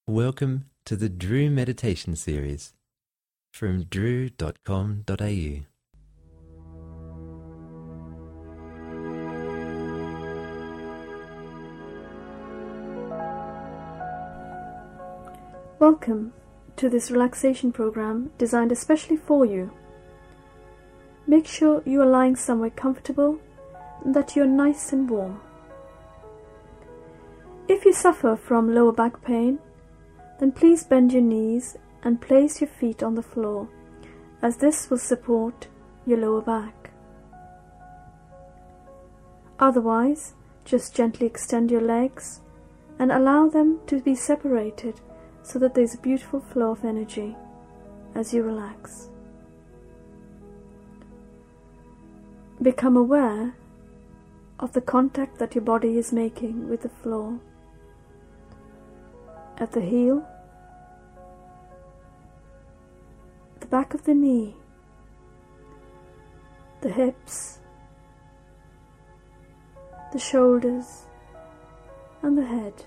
Welcome to the Drew Meditation Series from drew.com.au. Welcome to this relaxation program designed especially for you. Make sure you are lying somewhere comfortable and that you are nice and warm. If you suffer from lower back pain, then please bend your knees and place your feet on the floor, as this will support your lower back. Otherwise, just gently extend your legs and allow them to be separated so that there is a beautiful flow of energy as you relax. Become aware of the contact that your body is making with the floor. At the heel, the back of the knee, the hips, the shoulders, and the head.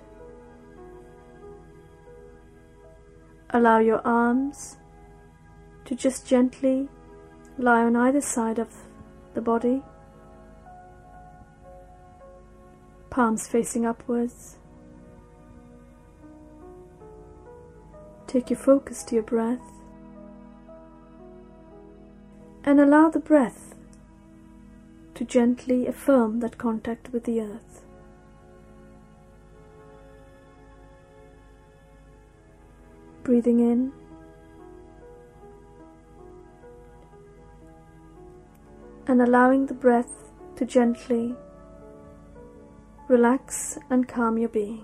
Allow your arms to just gently lie on either side of the body, palms facing upwards. Take your focus to your breath and allow the breath to gently affirm that contact with the earth. Breathing in and allowing the breath to gently relax and calm your being.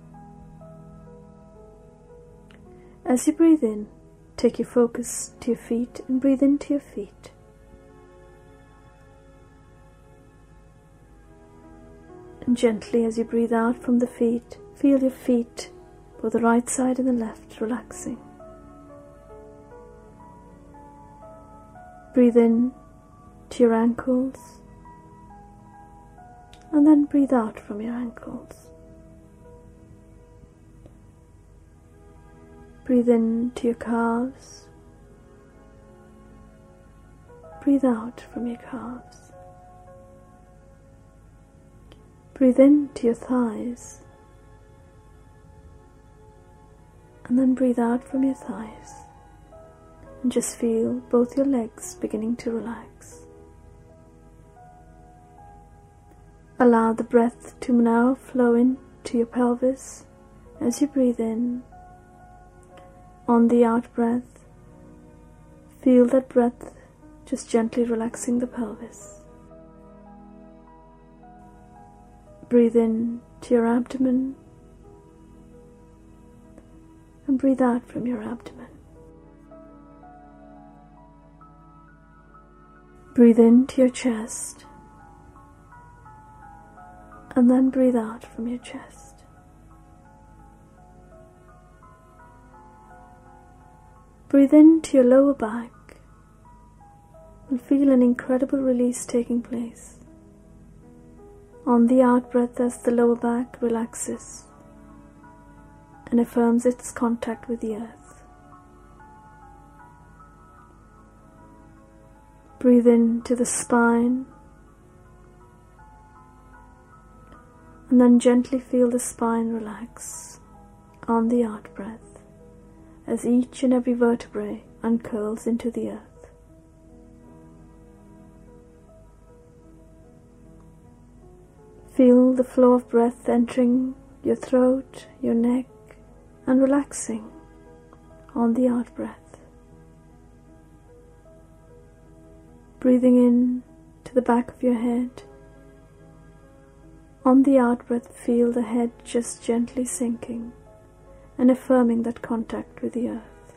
As you breathe in, take your focus to your feet and breathe into your feet. And gently as you breathe out from the feet, feel your feet, both the right side and the left, relaxing. Breathe in to your ankles and then breathe out from your ankles. Breathe in to your calves. Breathe out from your calves. Breathe in to your thighs. And then breathe out from your thighs. And just feel both your legs beginning to relax. Allow the breath to now flow into your pelvis as you breathe in. On the out breath, feel that breath just gently relaxing the pelvis. Breathe in to your abdomen and breathe out from your abdomen. Breathe into your chest and then breathe out from your chest. Breathe into your lower back and feel an incredible release taking place. On the out breath, as the lower back relaxes and affirms its contact with the earth. Breathe into the spine and then gently feel the spine relax on the out breath, as each and every vertebrae uncurls into the earth. Feel the flow of breath entering your throat, your neck, and relaxing on the out breath. Breathing in to the back of your head. On the out breath, feel the head just gently sinking and affirming that contact with the earth.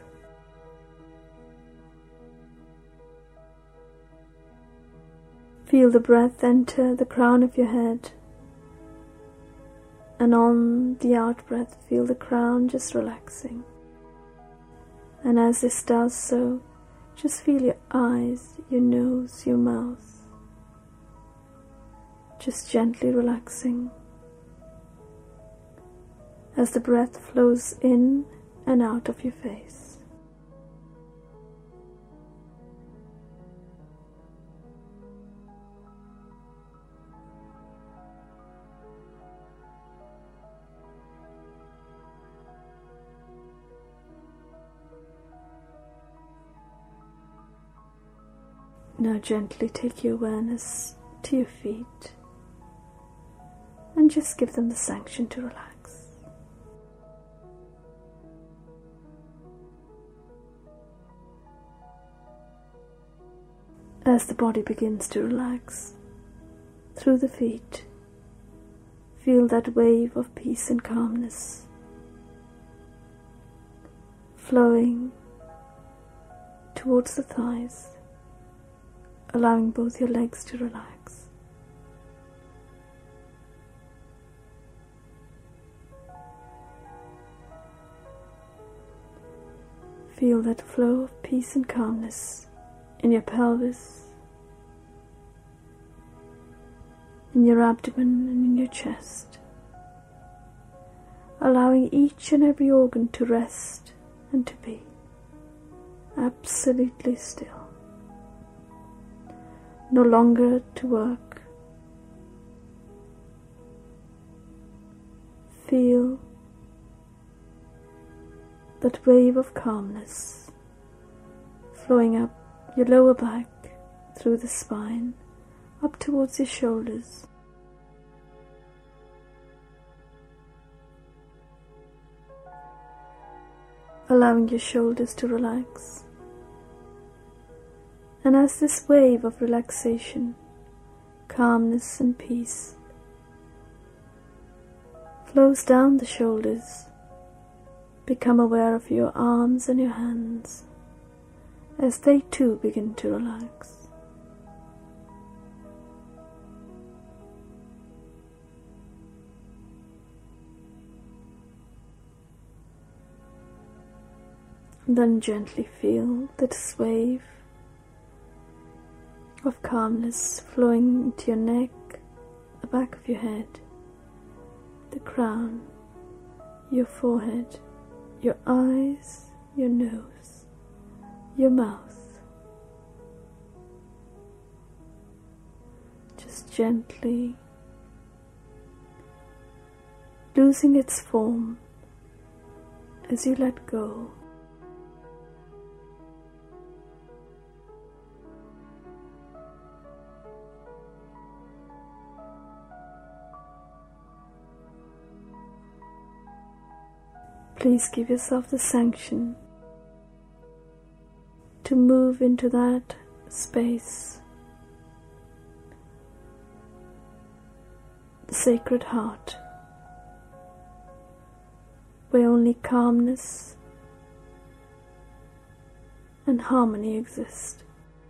Feel the breath enter the crown of your head, and on the out breath, feel the crown just relaxing. And as this does so, just feel your eyes, your nose, your mouth, just gently relaxing. as the breath flows in and out of your face. Now gently take your awareness to your feet and just give them the sanction to relax. As the body begins to relax through the feet, feel that wave of peace and calmness flowing towards the thighs, allowing both your legs to relax. Feel that flow of peace and calmness in your pelvis, in your abdomen and in your chest, allowing each and every organ to rest and to be absolutely still. No longer to work. Feel that wave of calmness flowing up your lower back, through the spine, up towards your shoulders. Allowing your shoulders to relax. And as this wave of relaxation, calmness and peace flows down the shoulders, become aware of your arms and your hands as they too begin to relax. And then gently feel this wave of calmness flowing into your neck, the back of your head, the crown, your forehead, your eyes, your nose, your mouth. Just gently losing its form as you let go. Please give yourself the sanction to move into that space, the sacred heart, where only calmness and harmony exist.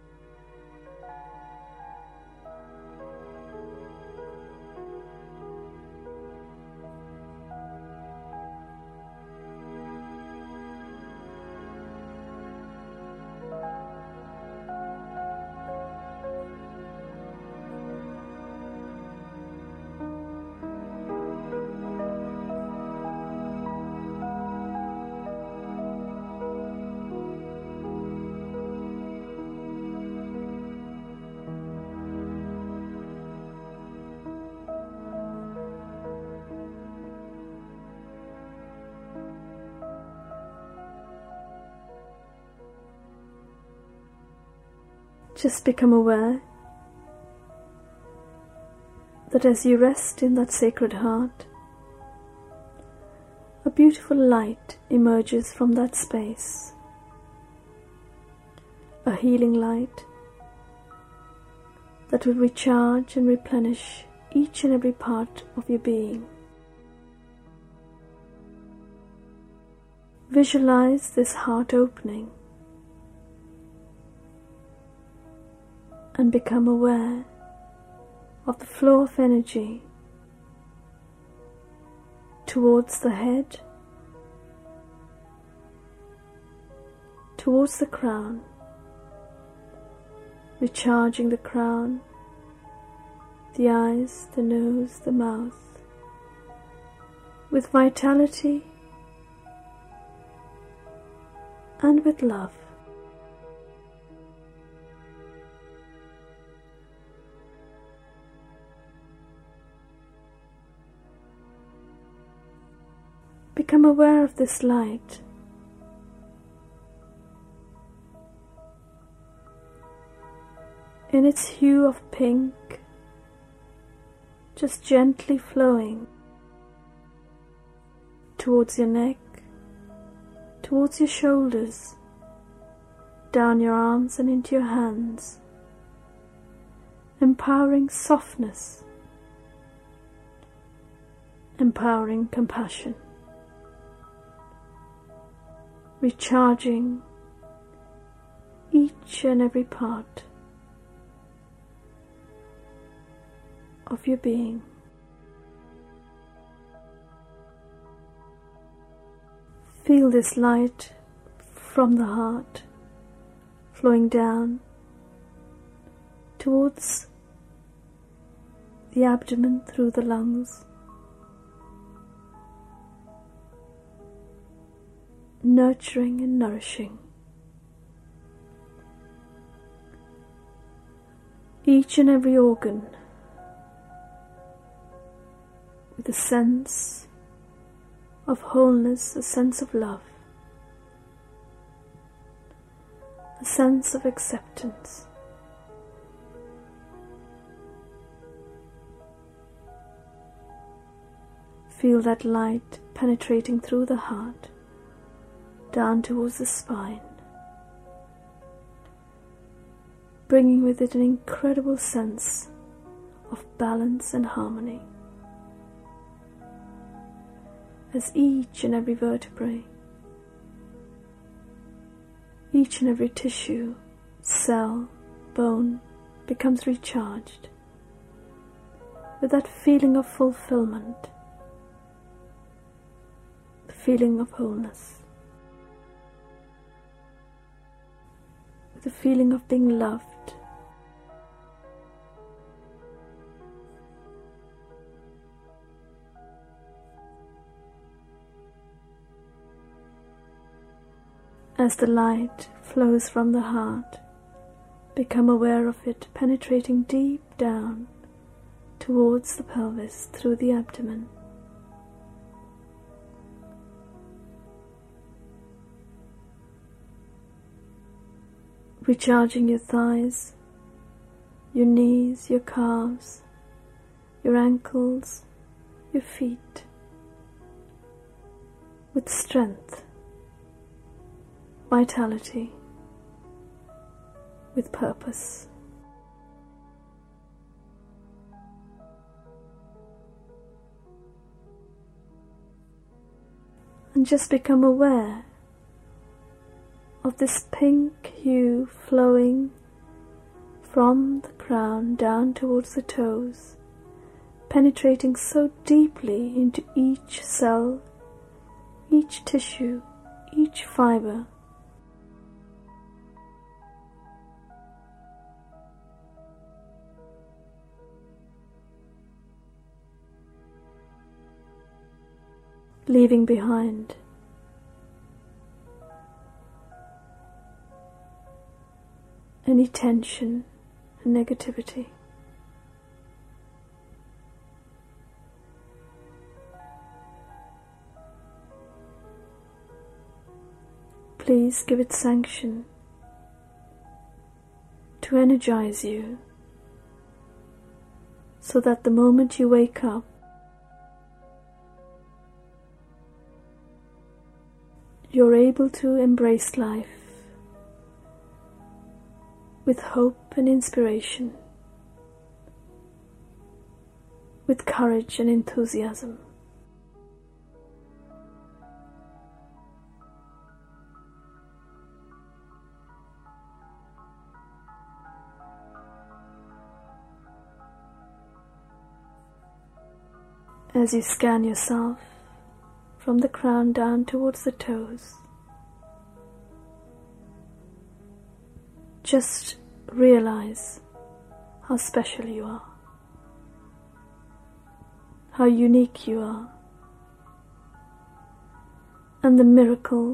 Just become aware that as you rest in that sacred heart, a beautiful light emerges from that space, a healing light that will recharge and replenish each and every part of your being. Visualize this heart opening and become aware of the flow of energy towards the head, towards the crown, recharging the crown, the eyes, the nose, the mouth, with vitality and with love. Become aware of this light. In its hue of pink, just gently flowing towards your neck, towards your shoulders, down your arms and into your hands, empowering softness, empowering compassion, recharging each and every part of your being. Feel this light from the heart flowing down towards the abdomen through the lungs, nurturing and nourishing each and every organ with a sense of wholeness, a sense of love, a sense of acceptance. Feel that light penetrating through the heart, down towards the spine, bringing with it an incredible sense of balance and harmony, as each and every vertebrae, each and every tissue, cell, bone becomes recharged with that feeling of fulfillment, the feeling of wholeness, with the feeling of being loved. As the light flows from the heart, become aware of it penetrating deep down towards the pelvis through the abdomen. Recharging your thighs, your knees, your calves, your ankles, your feet with strength, vitality, with purpose. And just become aware of this pink hue flowing from the crown down towards the toes, penetrating so deeply into each cell, each tissue, each fiber, leaving behind any tension and negativity. Please give it sanction to energize you, so that the moment you wake up, you're able to embrace life with hope and inspiration, with courage and enthusiasm. As you scan yourself from the crown down towards the toes, just realize how special you are, how unique you are, and the miracle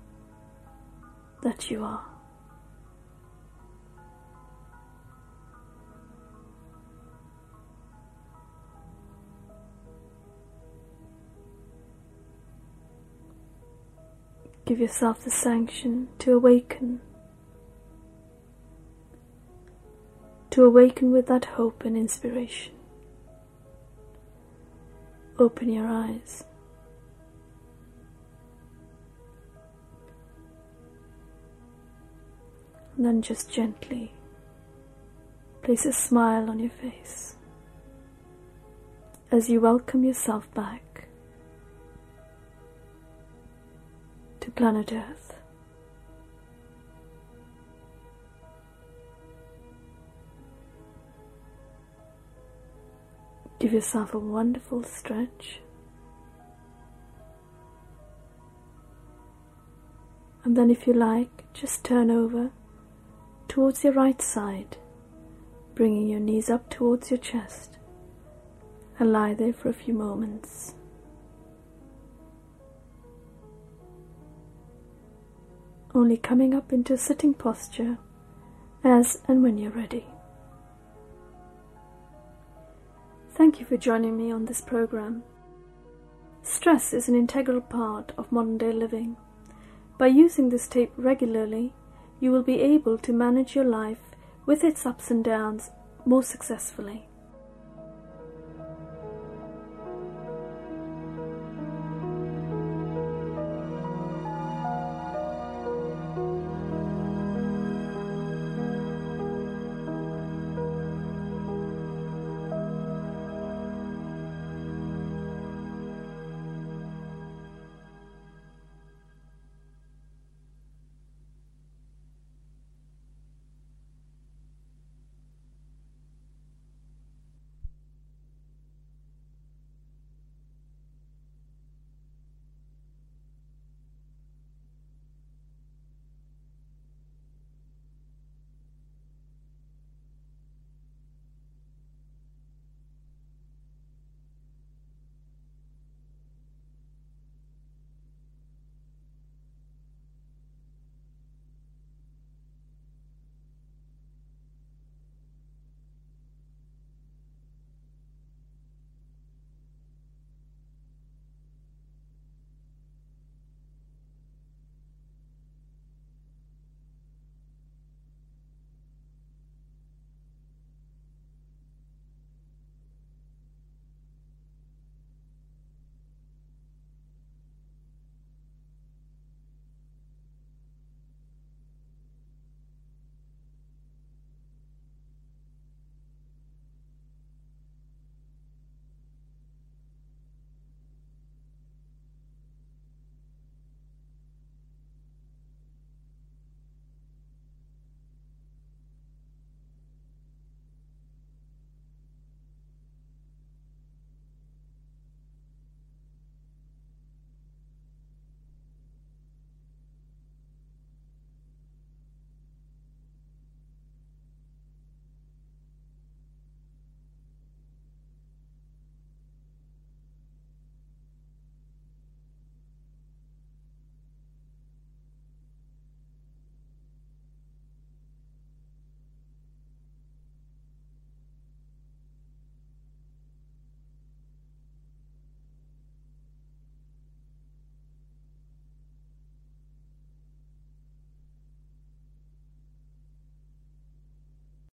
that you are. Give yourself the sanction to awaken with that hope and inspiration. Open your eyes. And then just gently place a smile on your face as you welcome yourself back to planet Earth. Give yourself a wonderful stretch. And then if you like, just turn over towards your right side, bringing your knees up towards your chest, and lie there for a few moments. Only coming up into sitting posture as and when you're ready. Thank you for joining me on this program. Stress is an integral part of modern day living. By using this tape regularly, you will be able to manage your life with its ups and downs more successfully.